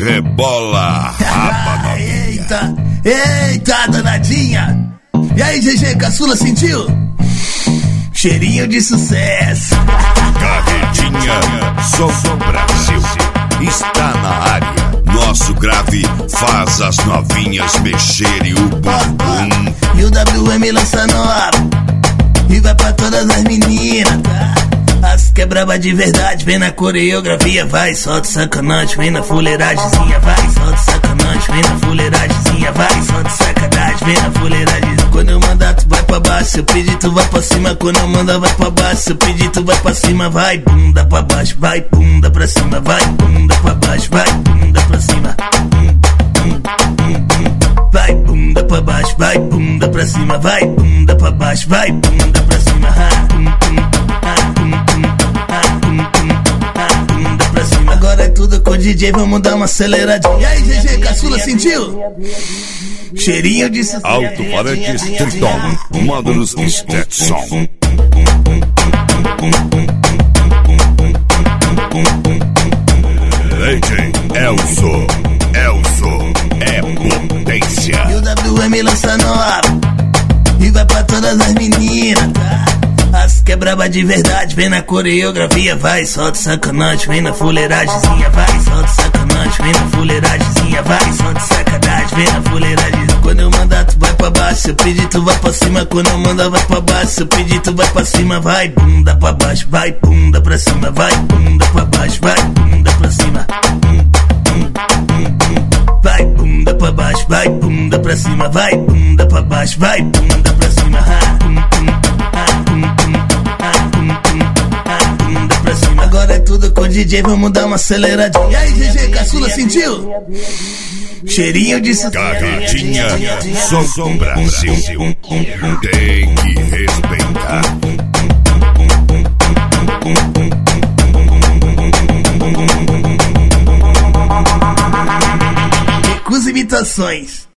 Rebola, raba novinha. Eita, danadinha. E aí, GG, caçula, sentiu? Cheirinho de sucesso. Carretinha, Som Brasil, está na área. Nosso grave faz as novinhas mexerem o bumbum. E o WM lança nova e vai pra todas as meninas, tá? As que é braba de verdade, vem na coreografia, vai, solta sacanagem, vem na fuleiragemzinha, vai, solta sacanagem, vem na fuleiragemzinha, vai, solta sacanagem, vem na fuleiragem. Quando eu mandar tu vai pra baixo, se eu pedir tu vai pra cima, quando eu mandar vai pra baixo, se eu pedir tu vai pra cima, vai, bunda pra baixo, vai, bunda pra cima, vai, bunda pra baixo, vai, bunda pra cima. Vai, bunda pra baixo, vai, bunda pra cima, vai, bunda pra baixo, vai, bunda pra cima. Bunda pra cima. Agora é tudo com o DJ, vamos dar uma aceleradinha. E aí, GG, caçula, sentiu? Cheirinho de sucesso. Alto-falantes Triton, módulos Stetson. DJ Elso é potência. E o WM lança nova e vai pra todas as meninas, tá? As que é braba de verdade, vem na coreografia, vai, solta sacanagem, vem na fuleiragemzinha, vai, solta sacanagem, vem na fuleiragemzinha, vai, solta sacanagem, vem na fuleiragem. Quando eu mandar tu vai pra baixo, se eu pedir tu vai pra cima, quando eu mandar vai pra baixo, se eu pedir tu vai pra cima, vai, bunda pra baixo, vai, bunda pra cima, vai, bunda pra baixo, vai, bunda pra cima. Vai, bunda pra baixo, vai, bunda pra cima, vai, bunda pra baixo, vai, bunda pra cima. Bunda pra cima. Agora é tudo com o DJ, vamos dar uma aceleradinha. E aí, GG, caçula, sentiu? Cheirinho de sucesso. Carretinha, Som Brasil, tem que respeitar. Recusa imitações.